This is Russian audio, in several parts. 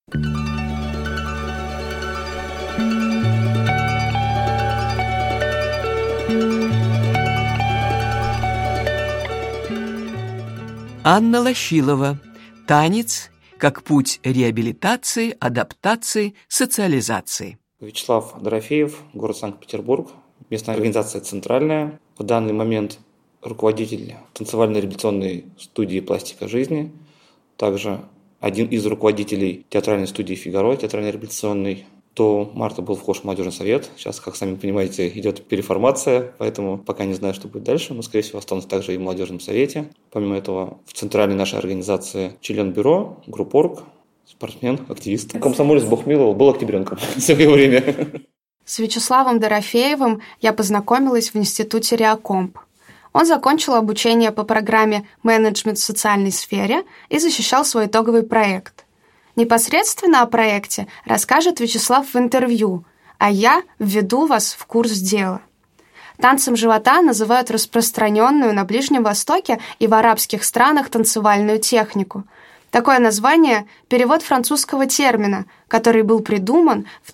Анна Лощилова. Танец как путь реабилитации, адаптации, социализации. Вячеслав Дорофеев, город Санкт-Петербург, местная организация «Центральная». В данный момент руководитель танцевально-реабилитационной студии «Пластика жизни», также один из руководителей театральной студии «Фигаро», театрально-реабилитационной. До марта был вхож в молодежный совет. Сейчас, как сами понимаете, идет переформация, поэтому пока не знаю, что будет дальше, но, скорее всего, останусь также и в молодежном совете. Помимо этого, в центральной нашей организации член бюро, группорг, спортсмен, активист. Комсомолец, Бог миловал, был октябренком в свое время. С Вячеславом Дорофеевым я познакомилась в институте Реакомп. Он закончил обучение по программе «Менеджмент в социальной сфере» и защищал свой итоговый проект. Непосредственно о проекте расскажет Вячеслав в интервью, а я введу вас в курс дела. Танцем живота называют распространенную на Ближнем Востоке и в арабских странах танцевальную технику. Такое название – перевод французского термина, который был придуман в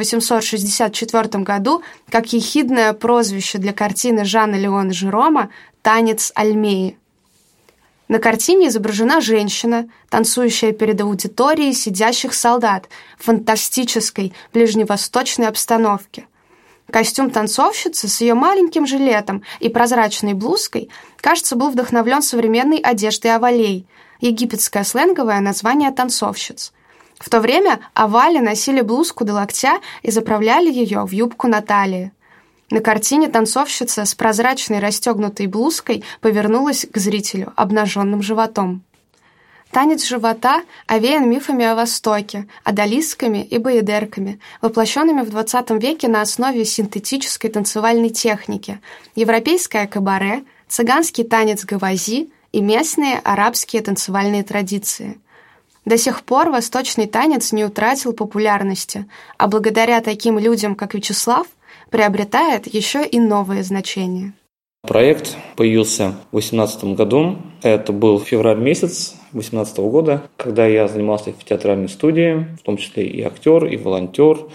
1864 году как ехидное прозвище для картины Жана Леона Жерома «Танец Альмеи». На картине изображена женщина, танцующая перед аудиторией сидящих солдат в фантастической ближневосточной обстановке. Костюм танцовщицы с ее маленьким жилетом и прозрачной блузкой, кажется, был вдохновлен современной одеждой авалей, египетское сленговое название танцовщиц. В то время авали носили блузку до локтя и заправляли ее в юбку на талии. На картине танцовщица с прозрачной расстегнутой блузкой повернулась к зрителю обнаженным животом. Танец живота овеян мифами о Востоке, одолисками и баедерками, воплощенными в XX веке на основе синтетической танцевальной техники, европейское кабаре, цыганский танец гавази и местные арабские танцевальные традиции. До сих пор восточный танец не утратил популярности, а благодаря таким людям, как Вячеслав, приобретает еще и новые значения. Проект появился в 2018 году. Это был февраль месяц 2018 года, когда я занимался в театральной студии, в том числе и актер, и волонтер,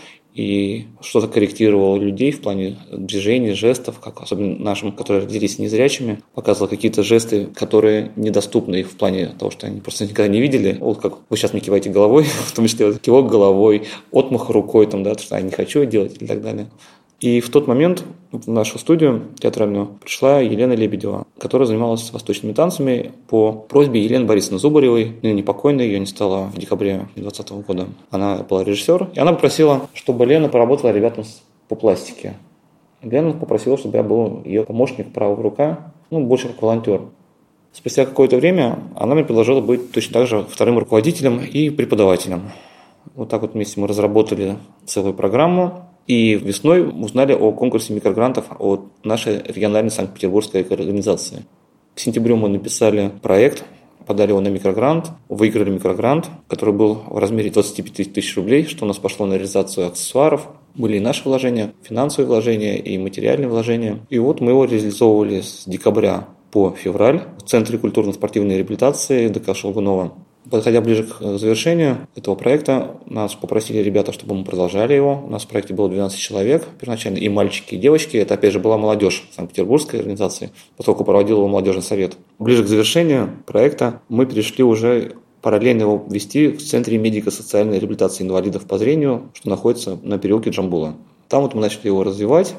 и что-то корректировал людей в плане движений, жестов, как особенно нашим, которые родились незрячими, показывал какие-то жесты, которые недоступны их в плане того, что они просто никогда не видели. Вот как вы сейчас мне киваете головой, в том числе вот кивок головой, отмах рукой, там, да, что я не хочу делать и так далее. И в тот момент в нашу студию театральную пришла Елена Лебедева, которая занималась восточными танцами по просьбе Елены Борисовны Зубаревой, ныне покойной, ее не стало в декабре 2020 года. Она была режиссер, и она попросила, чтобы Лена поработала ребятам по пластике. Лена попросила, чтобы я был ее помощник, правая рука, больше как волонтер. Спустя какое-то время она мне предложила быть точно так же вторым руководителем и преподавателем. Вот так вот вместе мы разработали целую программу. И весной узнали о конкурсе микрогрантов от нашей региональной Санкт-Петербургской организации. К сентябрю мы написали проект, подали его на микрогрант, выиграли микрогрант, который был в размере 25 тысяч рублей, что у нас пошло на реализацию аксессуаров. Были и наши вложения, финансовые вложения и материальные вложения. И вот мы его реализовывали с декабря по февраль в Центре культурно-спортивной реабилитации ДК Шелгунова. Подходя ближе к завершению этого проекта, нас попросили ребята, чтобы мы продолжали его. У нас в проекте было 12 человек первоначально, и мальчики, и девочки. Это, опять же, была молодежь Санкт-Петербургской организации, поскольку проводил его молодежный совет. Ближе к завершению проекта мы перешли уже параллельно его вести в Центре медико-социальной реабилитации инвалидов по зрению, что находится на переулке Джамбула. Там вот мы начали его развивать.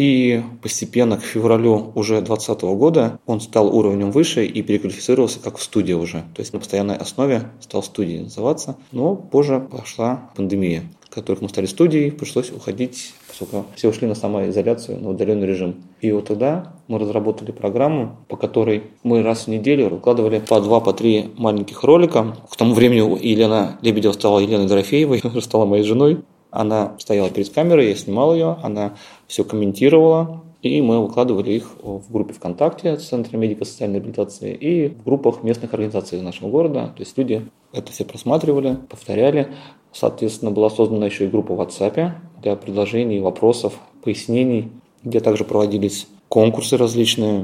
И постепенно к февралю уже 2020 года он стал уровнем выше и переквалифицировался как в студии уже. То есть на постоянной основе стал студией называться. Но позже пошла пандемия. Как только мы стали студией, пришлось уходить, поскольку все ушли на самоизоляцию, на удаленный режим. И вот тогда мы разработали программу, по которой мы раз в неделю выкладывали по 2, по 3 маленьких ролика. К тому времени Елена Лебедева стала Еленой Дорофеевой, стала моей женой. Она стояла перед камерой, я снимал ее, она все комментировала, и мы выкладывали их в группе ВКонтакте Центра медико-социальной реабилитации и в группах местных организаций нашего города. То есть люди это все просматривали, повторяли. Соответственно, была создана еще и группа в WhatsApp для предложений, вопросов, пояснений, где также проводились конкурсы различные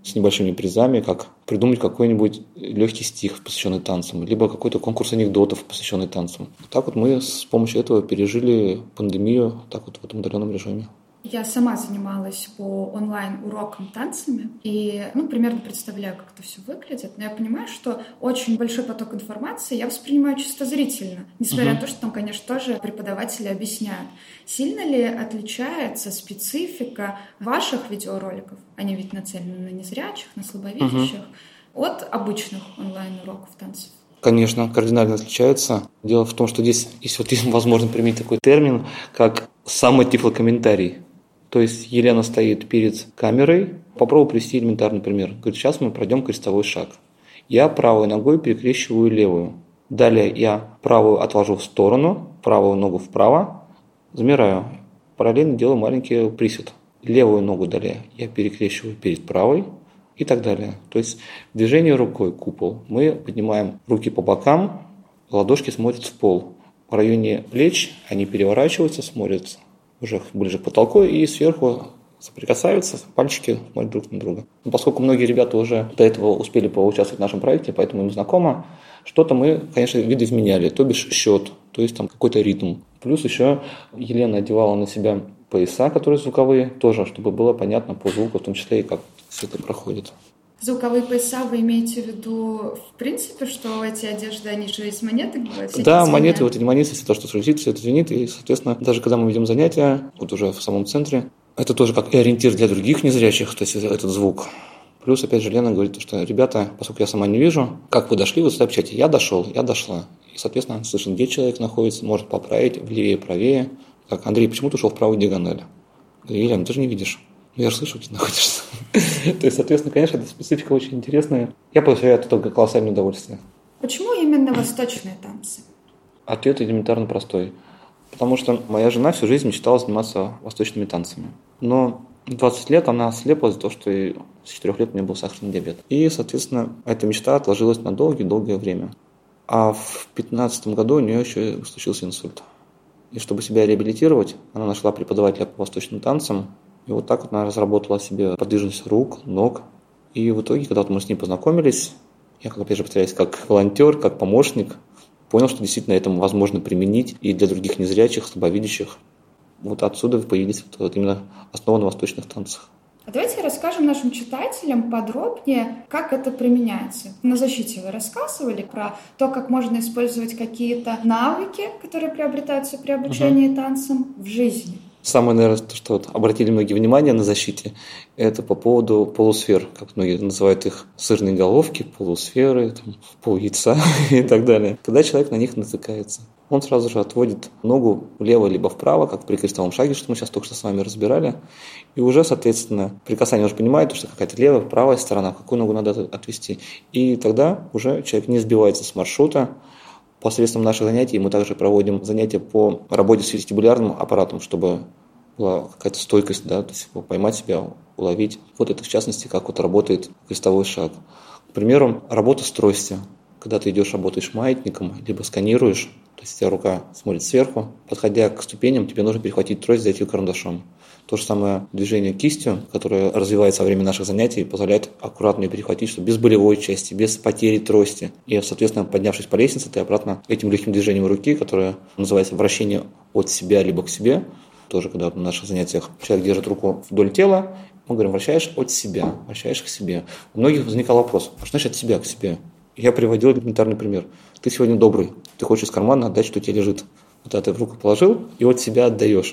с небольшими призами, как придумать какой-нибудь легкий стих, посвященный танцам, либо какой-то конкурс анекдотов, посвященный танцам. Так вот мы с помощью этого пережили пандемию так вот в этом удаленном режиме. Я сама занималась по онлайн-урокам танцами и, примерно представляю, как это все выглядит, но я понимаю, что очень большой поток информации я воспринимаю чисто зрительно, несмотря на то, что там, конечно, тоже преподаватели объясняют. Сильно ли отличается специфика ваших видеороликов, они ведь нацелены на незрячих, на слабовидящих, от обычных онлайн-уроков танцев? Конечно, кардинально отличается. Дело в том, что здесь есть возможно применить такой термин, как самотифлокомментарий. То есть Елена стоит перед камерой, попробую привести элементарный пример. Говорит, сейчас мы пройдем крестовой шаг. Я правой ногой перекрещиваю левую. Далее я правую отложу в сторону, правую ногу вправо, замираю. Параллельно делаю маленький присед. Левую ногу далее я перекрещиваю перед правой и так далее. То есть движение рукой, купол. Мы поднимаем руки по бокам, ладошки смотрят в пол. В районе плеч они переворачиваются, смотрят уже ближе к потолку и сверху соприкасаются, пальчики смотрят друг на друга. Но поскольку многие ребята уже до этого успели поучаствовать в нашем проекте, поэтому им знакомо, что-то мы, конечно, видоизменяли, то бишь счет, то есть там какой-то ритм. Плюс еще Елена одевала на себя пояса, которые звуковые, тоже, чтобы было понятно по звуку, в том числе и как все это проходит. Звуковые пояса вы имеете в виду, в принципе, что эти одежды, они же из монеток бывают? Да, монеты, вот эти монеты, если то, что звучит, все это звенит, и, соответственно, даже когда мы ведем занятия, вот уже в самом центре, это тоже как и ориентир для других незрячих, то есть этот звук. Плюс, опять же, Лена говорит, что, ребята, поскольку я сама не вижу, как вы дошли, вы сообщаете, я дошел, я дошла. И, соответственно, слышно, где человек находится, может поправить, влевее, правее. Так, Андрей, почему ты ушел в правую диагональ? Говорю, Елена, ты же не видишь. Я же слышу, где ты находишься. То есть, соответственно, конечно, эта специфика очень интересная. Я получаю от этого колоссальное удовольствие. Почему именно восточные танцы? Ответ элементарно простой. Потому что моя жена всю жизнь мечтала заниматься восточными танцами. Но 20 лет она ослепла из-за того, что с 4 лет у меня был сахарный диабет. И, соответственно, эта мечта отложилась на долгое время. А в 2015 году у нее еще случился инсульт. И чтобы себя реабилитировать, она нашла преподавателя по восточным танцам. И вот так вот она разработала себе подвижность рук, ног. И в итоге, когда мы с ней познакомились, я, опять же, повторяюсь, как волонтер, как помощник, понял, что действительно это возможно применить и для других незрячих, слабовидящих. Вот отсюда появились вот именно основы на восточных танцах. А давайте расскажем нашим читателям подробнее, как это применяется. На защите вы рассказывали про то, как можно использовать какие-то навыки, которые приобретаются при обучении танцам в жизни. Самое, наверное, то, что вот обратили многие внимание на защите, это по поводу полусфер, как многие называют их, сырные головки, полусферы, пол яйца и так далее. Когда человек на них натыкается, он сразу же отводит ногу влево либо вправо, как при крестовом шаге, что мы сейчас только что с вами разбирали, и уже, соответственно, при касании уже понимает, что какая-то левая, правая сторона, какую ногу надо отвести. И тогда уже человек не сбивается с маршрута. Посредством наших занятий мы также проводим занятия по работе с вестибулярным аппаратом, чтобы была какая-то стойкость, да, то есть поймать себя, уловить. Вот это в частности, как вот работает крестовой шаг. К примеру, работа с тростью. Когда ты идешь, работаешь маятником, либо сканируешь, то есть у тебя рука смотрит сверху, подходя к ступеням, тебе нужно перехватить трость, зайти карандашом. То же самое движение кистью, которое развивается во время наших занятий, позволяет аккуратно ее перехватить, что без болевой части, без потери трости. И, соответственно, поднявшись по лестнице, ты обратно этим легким движением руки, которое называется вращение от себя либо к себе, тоже когда на наших занятиях человек держит руку вдоль тела, мы говорим, вращаешь от себя, вращаешь к себе. У многих возникал вопрос, а что значит от себя к себе? Я приводил элементарный пример. Ты сегодня добрый, ты хочешь из кармана отдать, что тебе лежит. Вот это ты в руку положил и от себя отдаешь.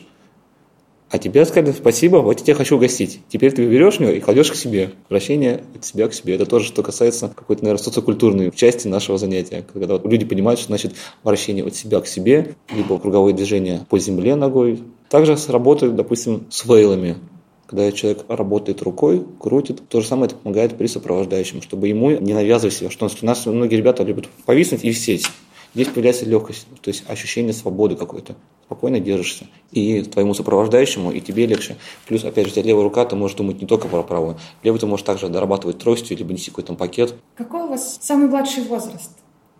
А тебе сказали спасибо, вот я тебя хочу угостить. Теперь ты берешь ее и кладешь к себе. Вращение от себя к себе. Это тоже, что касается какой-то, наверное, социокультурной части нашего занятия. Когда вот люди понимают, что значит вращение от себя к себе, либо круговое движение по земле ногой. Также работают, допустим, с вейлами. Когда человек работает рукой, крутит, то же самое это помогает при сопровождающем, чтобы ему не навязывать себя. Что у нас многие ребята любят повиснуть и висеть. Здесь появляется легкость, то есть ощущение свободы какой-то. Спокойно держишься. И твоему сопровождающему, и тебе легче. Плюс, опять же, у тебя левая рука, ты можешь думать не только про правую. Левой ты можешь также дорабатывать тростью, либо нести какой-то пакет. Какой у вас самый младший возраст?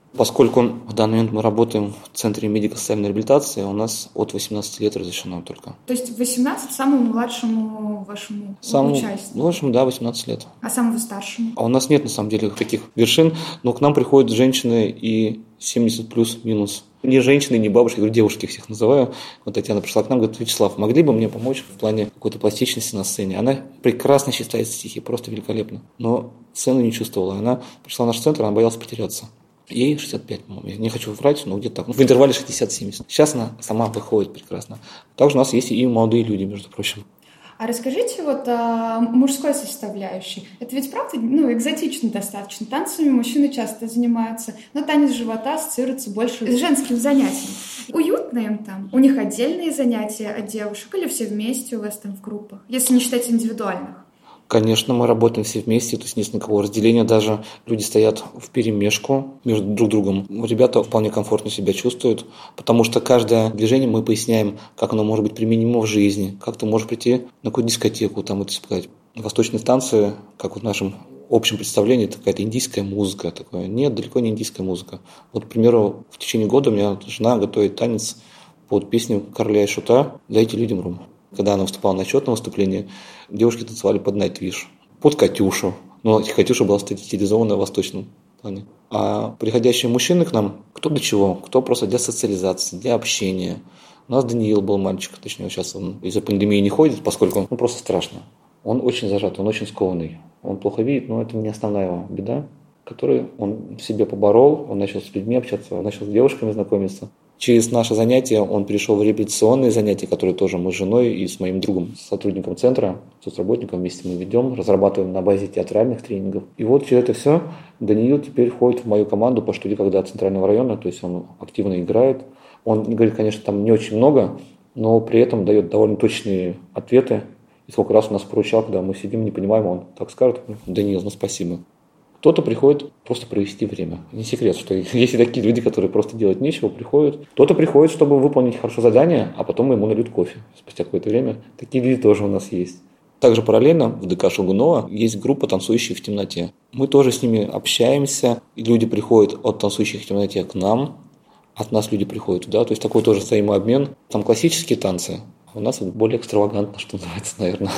Поскольку в данный момент мы работаем в Центре медико-социальной реабилитации, у нас от 18 лет разрешено только. То есть 18 самому младшему вашему участнику? Младшему, да, 18 лет. А самому старшему? А у нас нет, на самом деле, таких вершин, но к нам приходят женщины и 70 плюс-минус. Не женщины, не бабушки, говорю, девушки всех называю. Вот Татьяна пришла к нам, говорит: Вячеслав, могли бы мне помочь в плане какой-то пластичности на сцене? Она прекрасно читает стихи, просто великолепно. Но сцену не чувствовала. Она пришла в наш центр, она боялась потеряться. Ей 65, по-моему. Я не хочу врать, но где-то так. В интервале 60-70. Сейчас она сама выходит прекрасно. Также у нас есть и молодые люди, между прочим. А расскажите вот о мужской составляющей. Это ведь правда, экзотично достаточно. Танцами мужчины часто занимаются, но танец живота ассоциируется больше с женским занятием. Уютно им там? У них отдельные занятия от девушек или все вместе у вас там в группах, если не считать индивидуальных? Конечно, мы работаем все вместе, то есть нет никакого разделения, даже люди стоят вперемешку между друг другом. Ребята вполне комфортно себя чувствуют, потому что каждое движение мы поясняем, как оно может быть применимо в жизни, как ты можешь прийти на какую-то дискотеку, там, это сказать, восточные танцы, как вот в нашем общем представлении, это какая-то индийская музыка. Такое. Нет, далеко не индийская музыка. Вот, к примеру, в течение года у меня жена готовит танец под песню Короля и Шута «Дайте людям ром». Когда она выступала на отчетном выступлении, девушки танцевали под Найтвиш, под Катюшу. Но Катюша была стилизована в восточном плане. А приходящие мужчины к нам, кто для чего? Кто просто для социализации, для общения. У нас Даниил был мальчик, точнее, сейчас он из-за пандемии не ходит, поскольку просто страшно. Он очень зажат, он очень скованный. Он плохо видит, но это не основная его беда, которую он в себе поборол. Он начал с людьми общаться, он начал с девушками знакомиться. Через наше занятие он перешел в реабилитационные занятия, которые тоже мы с женой и с моим другом, сотрудником центра, соцработником вместе мы ведем, разрабатываем на базе театральных тренингов. И вот через это все Даниил теперь входит в мою команду по студии «Когда» Центрального района, то есть он активно играет. Он говорит, конечно, там не очень много, но при этом дает довольно точные ответы. И сколько раз у нас поручал, когда мы сидим, не понимаем, он так скажет: Даниил, спасибо. Кто-то приходит просто провести время. Не секрет, что есть и такие люди, которые просто делать нечего, приходят. Кто-то приходит, чтобы выполнить хорошо задание, а потом ему нальют кофе спустя какое-то время. Такие люди тоже у нас есть. Также параллельно в ДК Шелгунова есть группа «Танцующие в темноте». Мы тоже с ними общаемся. И люди приходят от «Танцующих в темноте» к нам, от нас люди приходят туда. То есть такой тоже взаимообмен. Там классические танцы, а у нас вот более экстравагантно, что называется, наверное.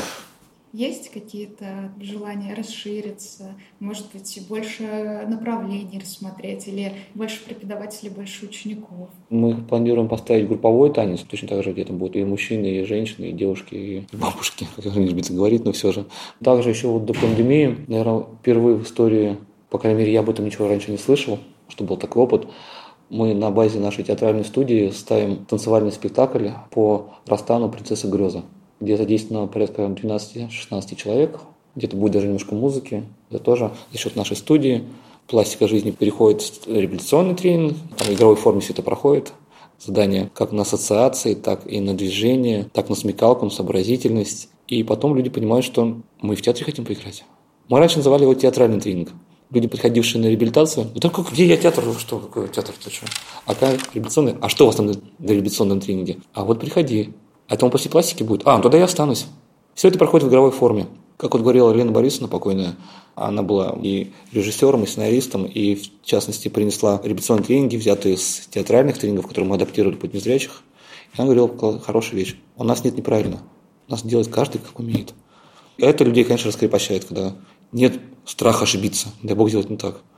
Есть какие-то желания расшириться, может быть, больше направлений рассмотреть, или больше преподавателей, больше учеников? Мы планируем поставить групповой танец, точно так же, где там будут и мужчины, и женщины, и девушки, и бабушки, как не любится говорить, но все же. Также еще вот до пандемии, наверное, впервые в истории, по крайней мере, я об этом ничего раньше не слышал, что был такой опыт. Мы на базе нашей театральной студии ставим танцевальный спектакль по Растану «Принцесса Греза», где задействовано порядка 12-16 человек, где-то будет даже немножко музыки. Это тоже за счет нашей студии. Пластика жизни переходит в реабилитационный тренинг, там в игровой форме все это проходит. Задания как на ассоциации, так и на движение, так на смекалку, на сообразительность. И потом люди понимают, что мы в театре хотим поиграть. Мы раньше называли его театральный тренинг. Люди, приходившие на реабилитацию, где я театр? Что, какой театр-то что? А как реабилитационный? А что у вас там на реабилитационном тренинге? А вот приходи. А там после пластики будет? Тогда я останусь. Все это проходит в игровой форме. Как вот говорила Лена Борисовна покойная, она была и режиссером, и сценаристом, и в частности принесла реабилитационные тренинги, взятые с театральных тренингов, которые мы адаптировали под незрячих. И она говорила хорошую вещь. У нас нет неправильно. У нас делает каждый, как умеет. И это людей, конечно, раскрепощает, когда нет страха ошибиться. Дай Бог сделать не так.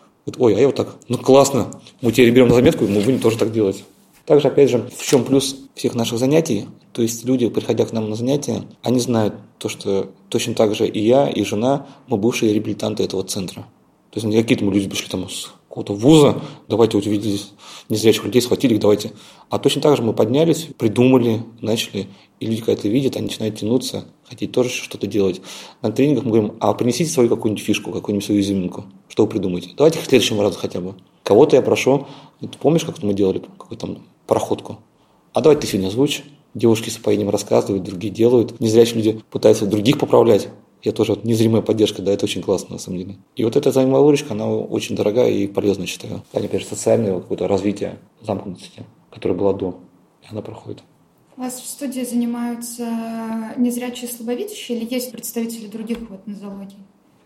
А я вот так. Классно. Мы теперь берем на заметку, и мы будем тоже так делать. Также, опять же, в чем плюс всех наших занятий, то есть люди, приходя к нам на занятия, они знают то, что точно так же и я, и жена, мы бывшие реабилитанты этого центра. То есть не какие-то мы люди пришли там с какого-то вуза, давайте вот увидели незрячих людей, схватили их, давайте. А точно так же мы поднялись, придумали, начали, и люди, когда это видят, они начинают тянуться, хотеть тоже что-то делать. На тренингах мы говорим: принесите свою какую-нибудь фишку, какую-нибудь свою изюминку, что вы придумаете. Давайте к следующему разу хотя бы. Кого-то я прошу, ты помнишь, как мы делали какую-то там проходку? Давай ты сегодня озвучь. Девушки с упоением рассказывают, другие делают. Незрячие люди пытаются других поправлять. Я тоже незримая поддержка, это очень классно на самом деле. И вот эта взаимная выручка, она очень дорогая и полезная, считаю. В плане, социального какое-то развития замкнутости, которое было до, и она проходит. У вас в студии занимаются незрячие и слабовидящие или есть представители других нозологий?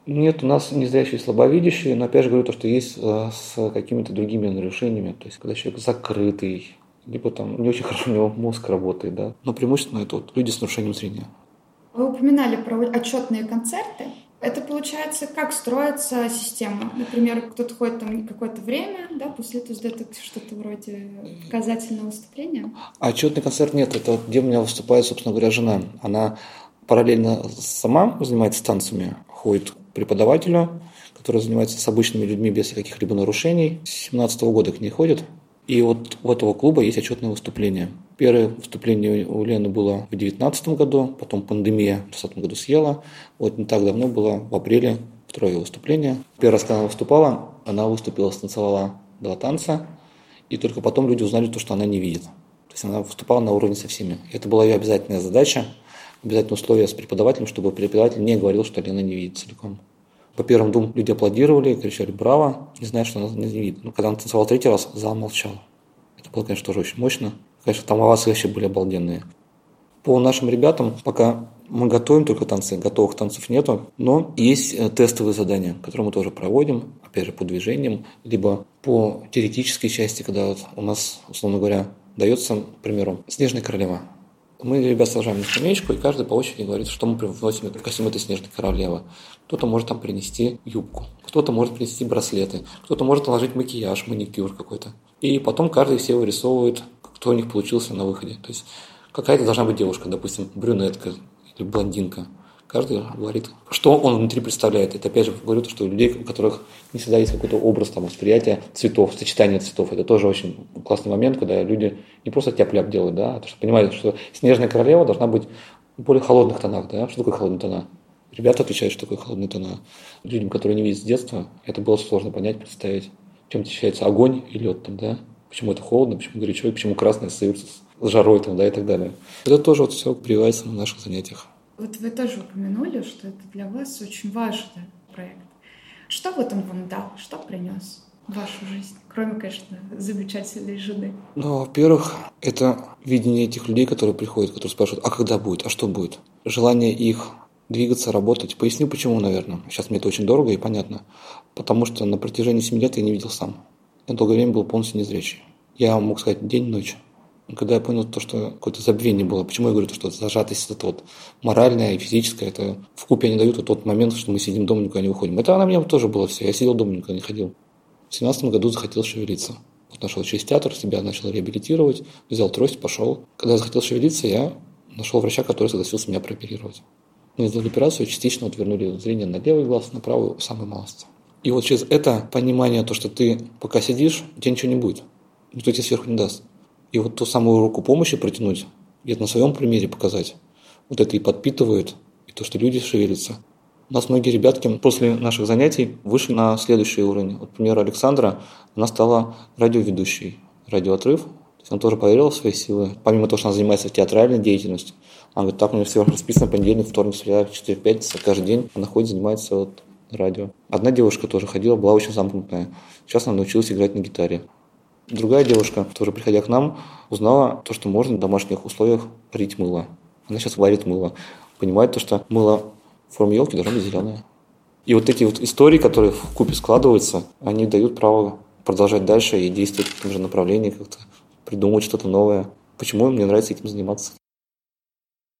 Нет, у нас незрячие и слабовидящие, но опять же говорю то, что есть с какими-то другими нарушениями, то есть когда человек закрытый, либо там не очень хорошо у него мозг работает, да. Но преимущественно это вот люди с нарушением зрения. Вы упоминали про отчетные концерты. Это получается, как строится система? Например, кто-то ходит там какое-то время, да, после этого сдает что-то вроде показательного выступления? А отчетный концерт нет, это вот где у меня выступает, собственно говоря, жена. Она параллельно сама занимается танцами, ходит к преподавателю, который занимается с обычными людьми без каких-либо нарушений. С 2017 года к ней ходит. И вот у этого клуба есть отчетные выступления. Первое выступление у Лены было в 2019 году, потом пандемия в 2020 году съела. Вот не так давно было, в апреле, второе выступление. Первый раз, когда она выступала, она выступила, станцевала 2 танца, и только потом люди узнали то, что она не видит. То есть она выступала на уровне со всеми. Это была ее обязательная задача, обязательное условие с преподавателем, чтобы преподаватель не говорил, что Лена не видит целиком. По первым 2 люди аплодировали, кричали «Браво!», не зная, что она не видит. Но когда она танцевала 3-й раз, зал молчал. Это было, конечно, тоже очень мощно. Конечно, там овации вообще были обалденные. По нашим ребятам пока мы готовим только танцы, готовых танцев нету, но есть тестовые задания, которые мы тоже проводим, опять же, по движениям, либо по теоретической части, когда вот у нас, условно говоря, дается, к примеру, «Снежная королева». Мы ребят сажаем на скамеечку, и каждый по очереди говорит, что мы привносим в костюм этой снежной королевы. Кто-то может там принести юбку, кто-то может принести браслеты, кто-то может наложить макияж, маникюр какой-то. И потом каждый все вырисовывает, кто у них получился на выходе. То есть какая-то должна быть девушка, допустим, брюнетка или блондинка. Каждый говорит, что он внутри представляет. Это опять же говорю, что у людей, у которых не всегда есть какой-то образ там, восприятия цветов, сочетания цветов. Это тоже очень классный момент, когда люди не просто тяп-ляп делают, да, а то, что понимают, что снежная королева должна быть в более холодных тонах. Да? Что такое холодные тона? Ребята отвечают, что такое холодные тона. Людям, которые не видят с детства, это было сложно понять, представить, чем отличается огонь и лед. Там, да? Почему это холодно, почему горячо, и почему красное ассоциируется с жарой там, да, и так далее. Это тоже вот все прививается на наших занятиях. Вот вы тоже упомянули, что это для вас очень важный проект. Что вот он вам дал? Что принес в вашу жизнь? Кроме, конечно, замечательной жены. Ну, во-первых, это видение этих людей, которые приходят, которые спрашивают, а когда будет, а что будет? Желание их двигаться, работать. Поясню, почему, наверное. Сейчас мне это очень дорого и понятно. Потому что на протяжении 7 лет я не видел сам. Я долгое время был полностью незрячий. Я мог сказать день-ночь. Когда я понял то, что какое-то забвение было, почему я говорю, что зажатость это вот моральная и физическая, это вкупе они дают вот тот момент, что мы сидим дома, никуда не выходим. Это на меня тоже было все. Я сидел дома, никуда не ходил. В 2017 году захотел шевелиться. Вот нашел через театр, себя начал реабилитировать, взял трость, пошел. Когда я захотел шевелиться, я нашел врача, который согласился меня прооперировать. Мне сделали операцию, частично вот вернули зрение на левый глаз, на правый самый малость. И вот через это понимание, то, что ты пока сидишь, у тебя ничего не будет. Никто тебе сверху не даст. И вот ту самую руку помощи протянуть, где-то на своем примере показать, вот это и подпитывает, и то, что люди шевелятся. У нас многие ребятки после наших занятий вышли на следующий уровень. Вот, например, Александра, она стала радиоведущей, радиоотрыв. То есть она тоже поверила в свои силы. Помимо того, что она занимается театральной деятельностью, она говорит, так у нее все расписано, понедельник, вторник, среда, четверг, пятница, каждый день она ходит, занимается вот радио. Одна девушка тоже ходила, была очень замкнутая. Сейчас она научилась играть на гитаре. Другая девушка, тоже приходя к нам, узнала то, что можно в домашних условиях варить мыло. Она сейчас варит мыло. Понимает то, что мыло в форме елки должно быть зеленое. И вот такие вот истории, которые вкупе складываются, они дают право продолжать дальше и действовать в том же направлении, как-то придумывать что-то новое. Почему мне нравится этим заниматься?